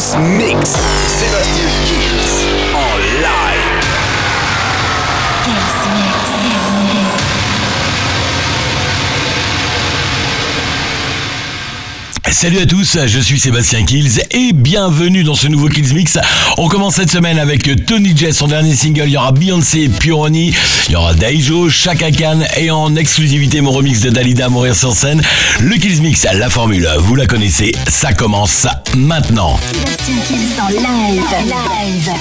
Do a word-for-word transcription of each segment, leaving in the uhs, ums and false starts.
Kills Mix. Sébastien Kills en live. Kills Mix. Salut à tous, je suis Sébastien Kills et bienvenue dans ce nouveau Kills Mix. On commence cette semaine avec Tony J, son dernier single. Il y aura Beyoncé, Puroni, il y aura Daijo, Chaka Khan et en exclusivité mon remix de Dalida, Mourir sur scène. Le Kills Mix, la formule, vous la connaissez, ça commence maintenant. Sébastien Kills en live. live.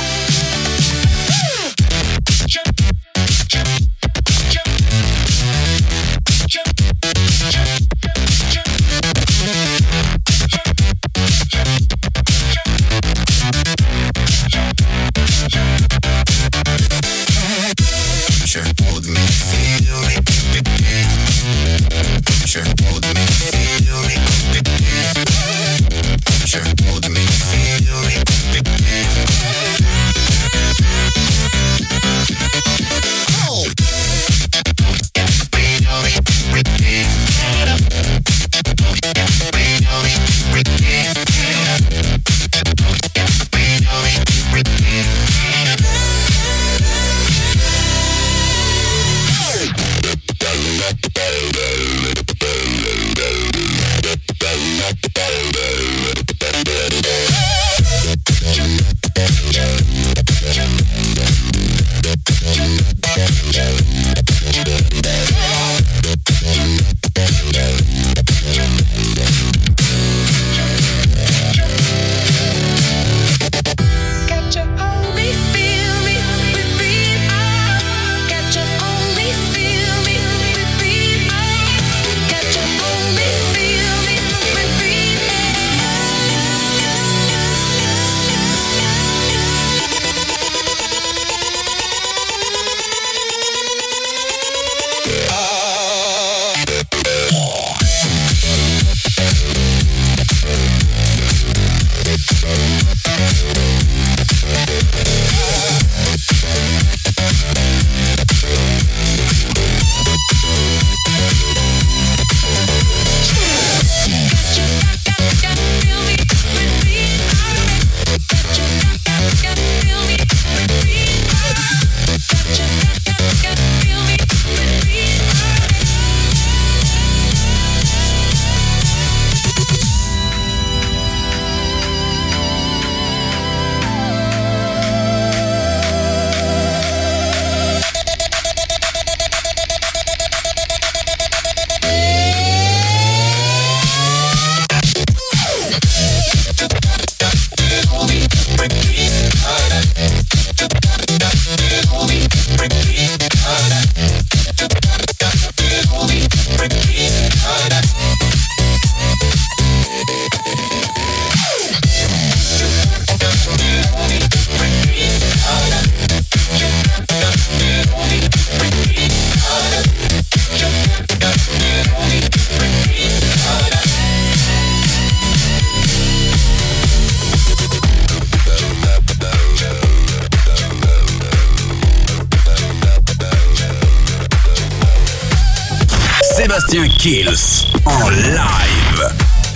Sébastien Kills en live.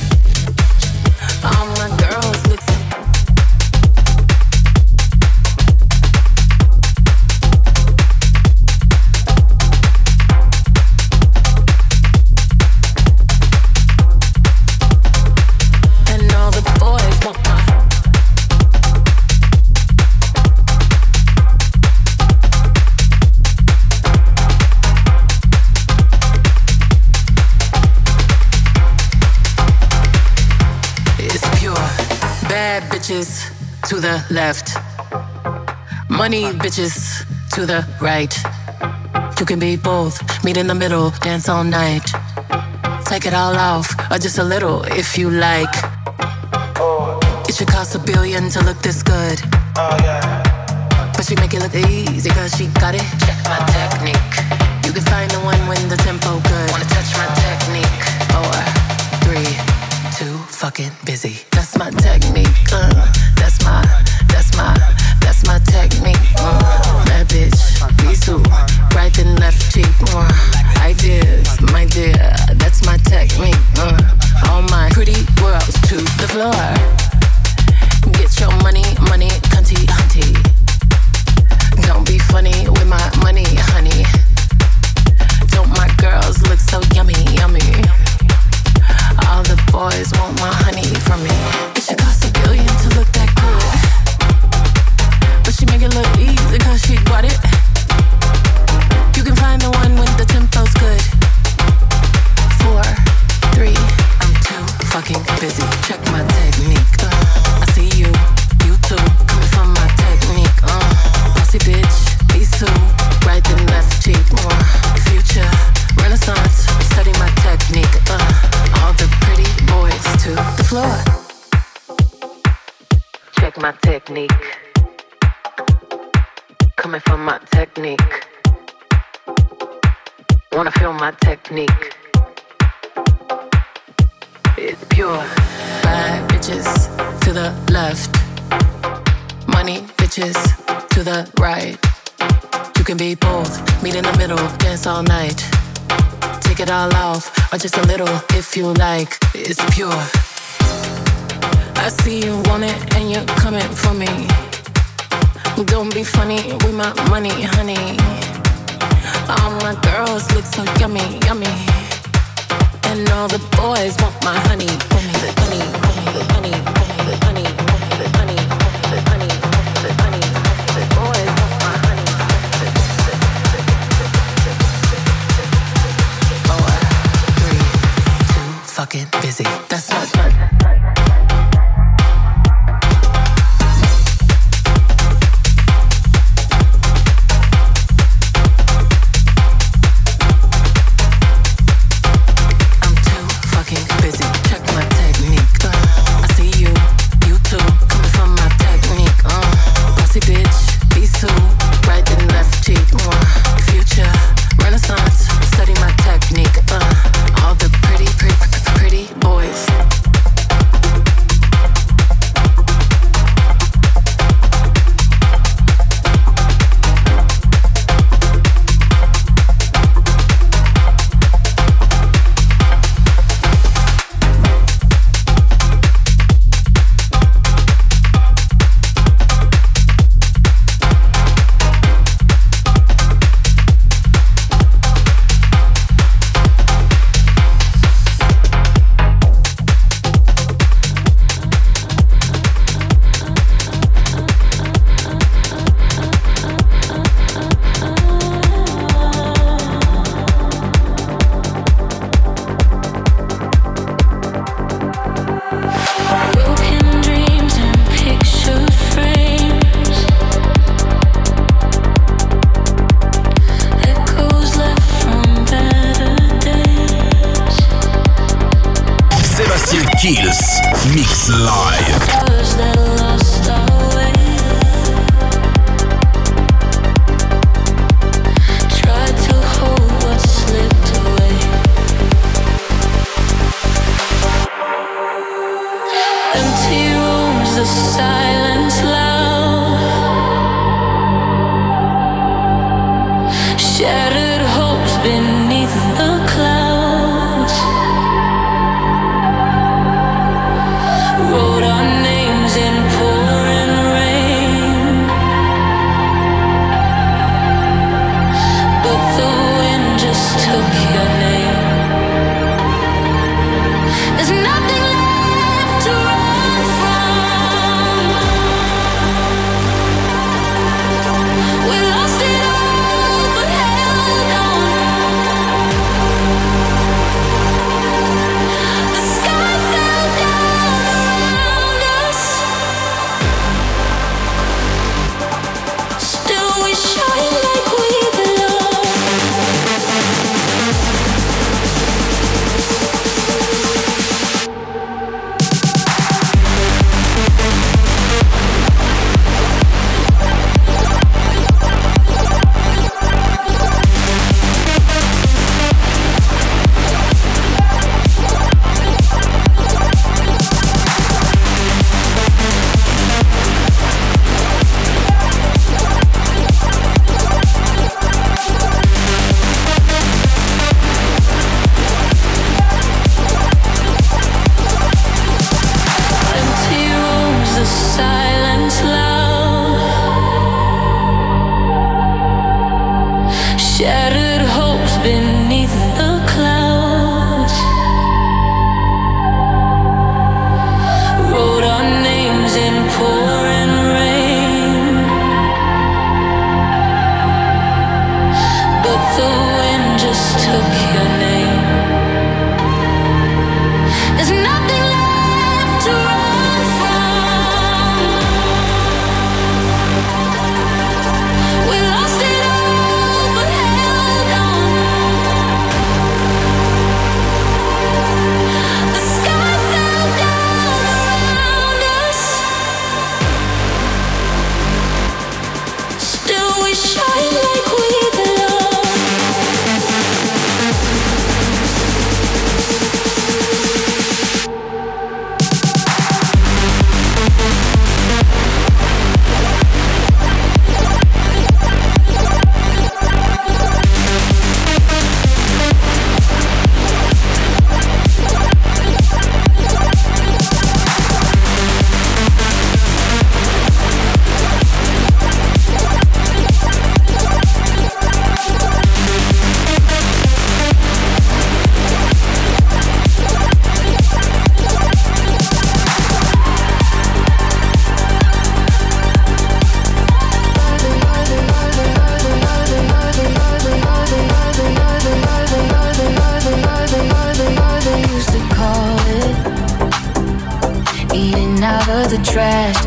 Bitches to the left, money bitches to the right. You can be both, meet in the middle, dance all night. Take it all off, or just a little if you like. It should cost a billion to look this good. But she make it look easy cause she got it. Check my technique. You can find the one when the tempo good. Wanna touch my technique? Four, three, two, fucking busy. That's my technique. Uh, that's my, that's my, that's my technique. Uh, that bitch, me too. Right and left cheek. Uh, ideas, my dear. That's my technique. Uh, all my pretty girls to the floor. Get check my technique. Coming from my technique. Wanna feel my technique. It's pure. Bad bitches to the left. Money bitches to the right. You can be both, meet in the middle, dance all night. Take it all off, or just a little if you like. It's pure. I see you want it and you're coming for me. Don't be funny with my money, honey. All my girls look so yummy, yummy. And all the boys want my honey, honey, the honey, honey, the honey, the honey, the honey, the honey, the honey. The boys want my honey. Four, three, two, fucking busy. That's not fun. Kills Mix Live. Silence loud, shattered hopes beneath the clouds. Wrote our names in pouring rain, but the wind just took your name. There's nothing left to run from.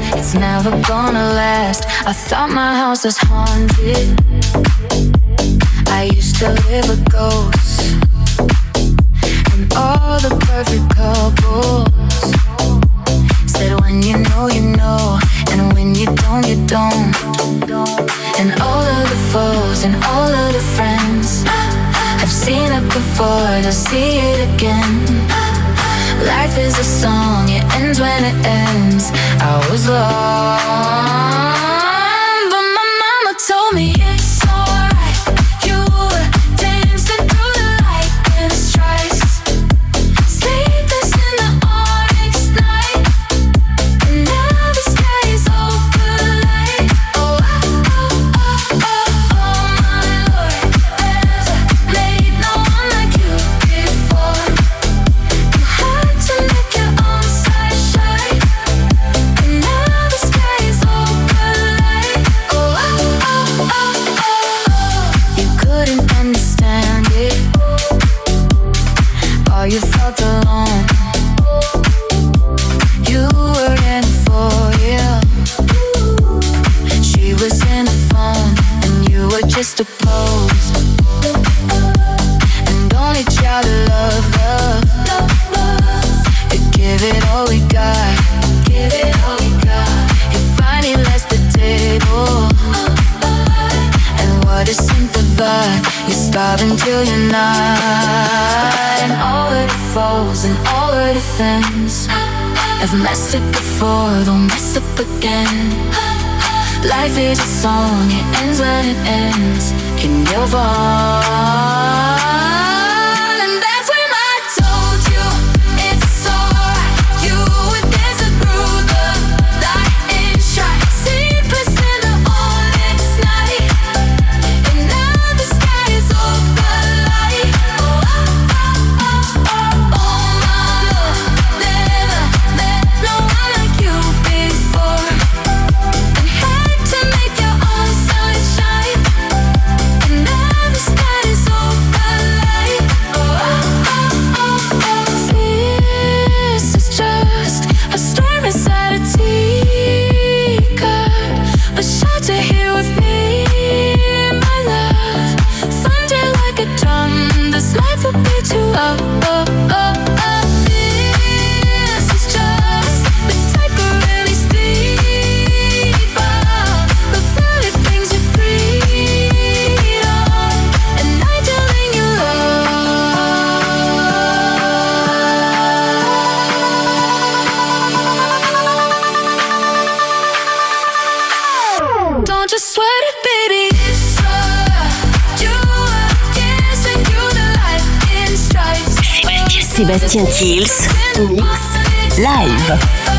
it's never gonna last. I thought my house was haunted. I used to live with ghosts and all the perfect couples. Said when you know, you know, and when you don't, you don't. And all of the foes and all of the friends, I've seen it before, they'll see it again. Life is a song, it ends when it ends. I was lost, but my mama told me it's alright. You were dancing through the lightning strikes, sleepless in the onyx night, and now the sky is open light. Oh, oh, oh, oh, oh, my Lord, there's made no one like you before. You had to make your own side shine, and now the sky is open light. Oh, oh, oh, oh, oh. You couldn't understand it, or you felt alone. You were in it for real. She was in the phone, and you were just a pose. And only child of love, love, love, love. You give it all we got, give it all we got. You finally left the table, and what a simple vibe. You stop until you're not. And all of the foes and all of the friends have messed up before, don't mess up again. Life is a song, it ends when it ends. And you're gone. And that's when I told you it's alright. You were dancing through the lightning strike, sleepless in the onyx night, and now the sky is open light. Oh, oh, oh, oh, oh, oh, my Lord, never met no one like you before. And had to make your own sunshine, and now the sky is open light. Oh, oh, oh, oh, oh. This is just a storm inside a teacup, a shelter here with me, my love. Thunder like a drum, this life will be too low. Oh, oh, oh. This is just the type of really steep up, the thrill it brings you freedom, and I telling you love. Don't just sweat it, baby. It's alright. You were dancing through the lightning strikes. Sébastien Kills, mix live.